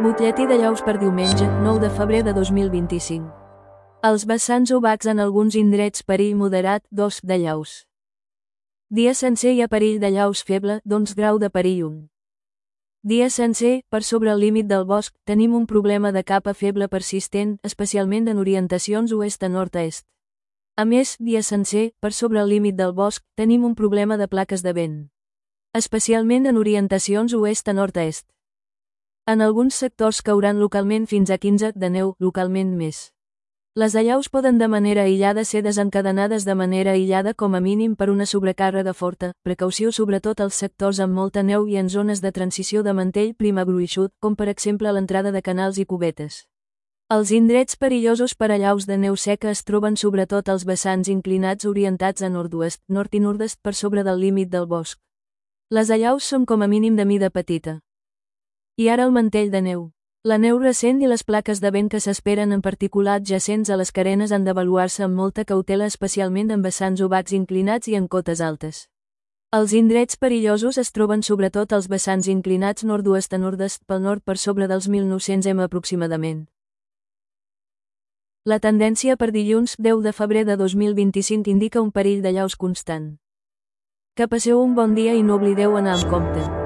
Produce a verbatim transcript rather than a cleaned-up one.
Butlletí de llaus per diumenge, nou de febrer de dos mil vint-i-cinc. Els vessants obacs en alguns indrets perill moderat, dos de llaus. Dia sencer hi ha perill de llaus feble, doncs grau de perill un. Dia sencer, per sobre el límit del bosc, tenim un problema de capa feble persistent, especialment en orientacions oest a nord-est. A més, dia sencer, per sobre el límit del bosc, tenim un problema de plaques de vent. Especialment en orientacions oest a nord-est. En alguns sectors cauran localment fins a quinze de neu, localment més. Les allaus poden de manera aïllada ser desencadenades de manera aïllada com a mínim per una sobrecàrrega forta, precaució sobretot als sectors amb molta neu i en zones de transició de mantell prima gruixut, com per exemple a l'entrada de canals i cubetes. Els indrets perillosos per a allaus de neu seca es troben sobretot als vessants inclinats orientats a nord-oest, nord i nord-est per sobre del límit del bosc. Les allaus són com a mínim de mida petita. I ara el mantell de neu. La neu recent i les plaques de vent que s'esperen en particular adjacents a les carenes han d'avaluar-se amb molta cautela especialment en vessants obacs inclinats i en cotes altes. Els indrets perillosos es troben sobretot als vessants inclinats nord-oest a nord-est pel nord per sobre dels mil nou-cents metres aproximadament. La tendència per dilluns, deu de febrer de dos mil vint-i-cinc indica un perill de llaus constant. Que passeu un bon dia i no oblideu anar amb compte.